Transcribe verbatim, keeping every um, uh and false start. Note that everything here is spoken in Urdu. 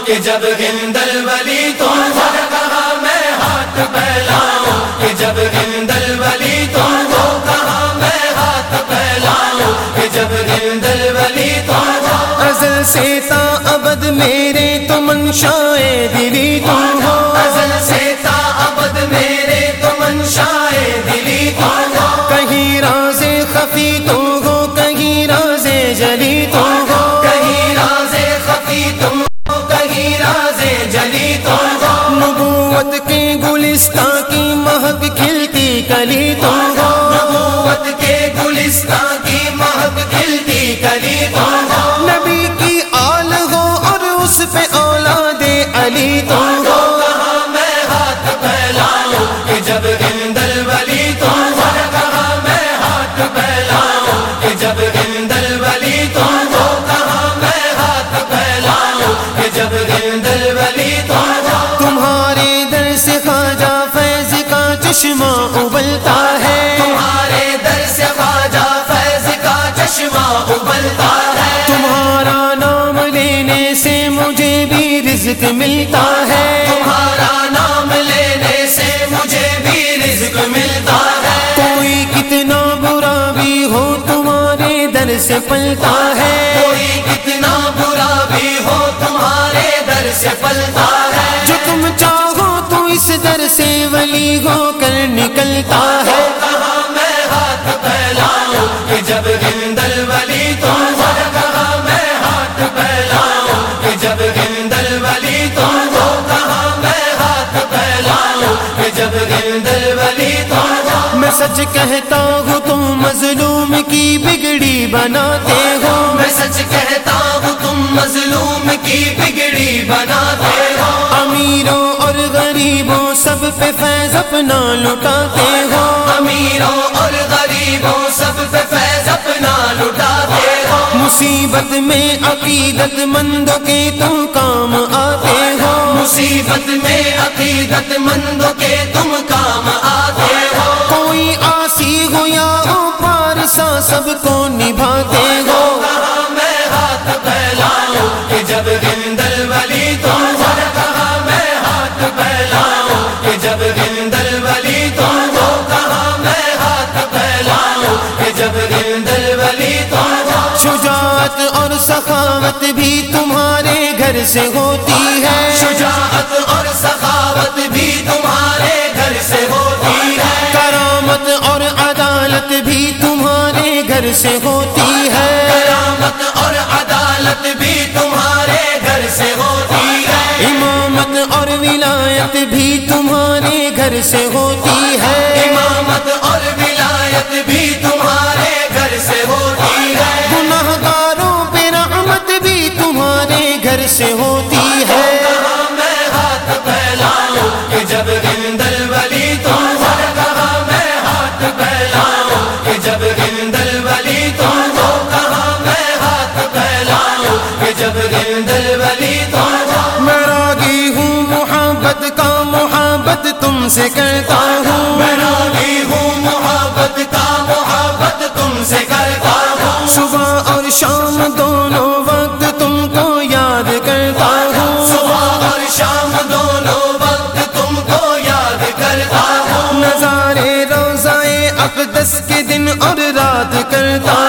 کہ جب ہند الولی تم ہو کہاں میں ہاتھ پھیلاؤں، کہ جب ہند الولی تم ہو کہاں میں ہاتھ پھیلاؤں، کہ جب ہند الولی تم ہو۔ ازل سے تا ابد میرے تو منشائے دلی تم ہو، ازل سے تا ابد میرے تو منشائے دلی تم ہو۔ کہیں راز خفی تو ہو، کہیں راز جلی تو ہو، کہیں راز خفی تم ہو، کہیں راز جلی تم ہو۔ نبوت کے گلستان کی مہک کھلتی کلی تم ہو، نبوت کے گلستان کی مہک کھلتی کلی تم ہو۔ نبی کی آل ہو اور اس پہ اولاد علی تم ہو، کہاں میں ہاتھ پھیلاؤں، کہ جب ہند الولی تم ہو کہاں میں ہاتھ پھیلاؤں، کہ جب ہند الولی تم ہو کہاں میں ہاتھ پھیلاؤں، کہ جب ہند الولی تم ہو۔ تمہارے در سے خواجہ فیض کا چشمہ ابلتا ہے، تمہارے در سے خواجہ فیض کا چشمہ ابلتا ہے۔ تمہارا نام لینے سے مجھے بھی رزق ملتا ہے، تمہارا نام لینے سے مجھے بھی رزق ملتا ہے۔ کوئی کتنا برا بھی ہو تمہارے در سے پلتا ہے، کوئی کتنا برا بھی ہو تمہارے در سے پلتا ہے۔ جو تم چاہو تو اس در سے ولی ہو کر نکلتا ہے۔ کہاں میں ہاتھ پھیلاؤں، کہ جب ہند الولی تم ہو کہاں میں ہاتھ پھیلاؤں، کہ جب ہند الولی تم ہو کہاں میں ہاتھ پھیلاؤں، کہ جب ہند الولی تم ہو۔ میں سچ کہتا ہوں تم مظلوم کی بگڑی بناتے ہو، میں سچ کہتا ہوں تم مظلوم کی بگڑی بناتے ہو۔ امیروں اور غریبوں سب پہ فیض اپنا لٹاتے ہو، امیروں اور غریبوں سب پہ فیض اپنا لٹاتے ہو۔ مصیبت میں عقیدت مندوں کے تم کام آتے ہو، مصیبت میں عقیدت مندوں کے تم کام آتے ہو۔ کوئی آسی ہو یا ہو پارسا سب کو نبھاتے ہو، کہاں میں ہاتھ پھیلاؤں، کہ جب ہند الولی تم ہو کہاں میں ہاتھ پھیلاؤں، کہ جب ہند الولی تم ہو کہاں میں ہاتھ پھیلاؤں، کہ جب ہند الولی تم ہو۔ شجاعت اور سخاوت بھی تمہارے گھر سے ہوتی ہے، شجاعت اور سخاوت بھی تمہارے گھر سے ہوتی ہے۔ کرامت اور عدالت بھی تمہارے گھر سے ہوتی ہے، کرامت اور عدالت بھی تمہارے گھر سے ہوتی ہے۔ امامت اور ولایت بھی تمہارے گھر سے ہوتی ہے، امامت اور ولایت بھی تمہارے گھر سے ہوتی ہے۔ گناہ گاروں پہ رحمت بھی تمہارے گھر سے ہوتی ہے۔ کہاں میں ہاتھ پھیلاؤں، کہ جب ہند الولی تم ہو کہاں میں ہاتھ پھیلاؤں، کہ جب ہند الولی تم ہو کہاں میں ہاتھ پھیلاؤں، کہ جب ہند الولی تم ہو۔ میں راگی ہوں محبت کا، محبت تم سے کرتا ہوں، میں راگی ہوں محبت کا، محبت تم سے کرتا ہوں۔ صبح اور شام دونوں وقت تم کو یاد کرتا ہوں، صبح اور شام دونوں وقت تم کو یاد کرتا ہوں۔ نظارے روضہ اقدس کے دن اور رات کرتا